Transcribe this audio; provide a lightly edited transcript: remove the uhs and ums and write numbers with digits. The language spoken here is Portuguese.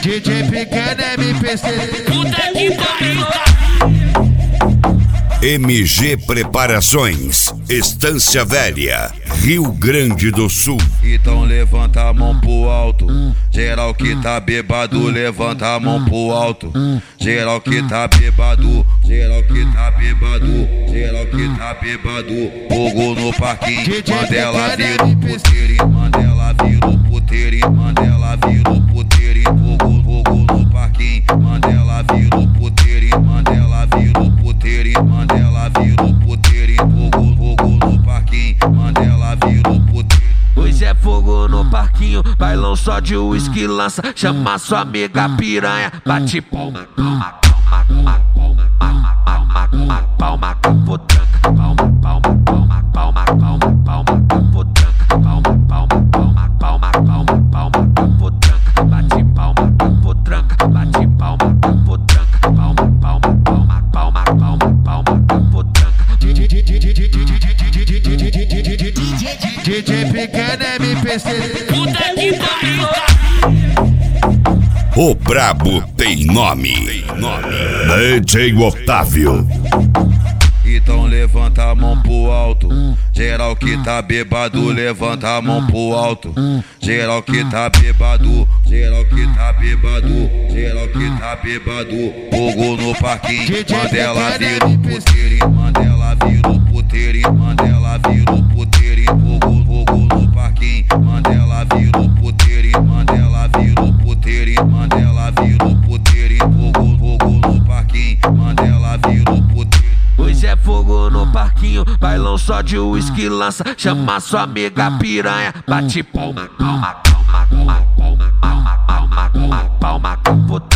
DJ pequeno MPC. Puta que pariu. MG Preparações, Estância Velha, Rio Grande do Sul. Então levanta a mão pro alto. Geral que tá bebado, levanta a mão pro alto. Geral que tá bebado, geral que tá bebado, geral que tá bebado. Fogo no parquinho, Mandela vira o puteirinho, Mandela vira o puteirinho, Mandela vira o puteirinho. Fogo no parquinho, Mandela vira o puteirinho, Mandela vira o puteirinho, Mandela vira o puteirinho. Fogo no parquinho, Mandela vira o puteirinho. Hoje é fogo no parquinho, bailão só de uísque lança. Chama sua amiga piranha, bate palma, palma, palma, palma, palma, palma, palma, palma, capotranca, palma, palma, palma, palma, palma, palma, capotranca, palma, palma, palma, palma, palma, palma, capotranca, bate palma, capotranca, bate palma, capotranca, palma, palma, palma, palma, palma, palma, capotranca. DJ pequeno MPC. Puta que pariu. O brabo tem nome. DJ Otávio. Então levanta a mão pro alto. Geral que tá bebado, levanta a mão pro alto. Geral que tá bebado, geral que tá bebado, geral que tá bebado. Fogo no parquinho, Mandela vira o puteirinho, Mandela vira o puteirinho, Mandela vira o puteirinho. Fogo no parquinho, Mandela vira o puteirinho, Mandela vira o puteirinho, Mandela vira o puteirinho. Fogo no parquinho, Mandela vira o puteirinho. Hoje é fogo no parquinho, bailão só de uísque lança. Chama sua amiga piranha, bate palma, palma, palma, palma, palma, palma, palma, palma, palma, capotranca.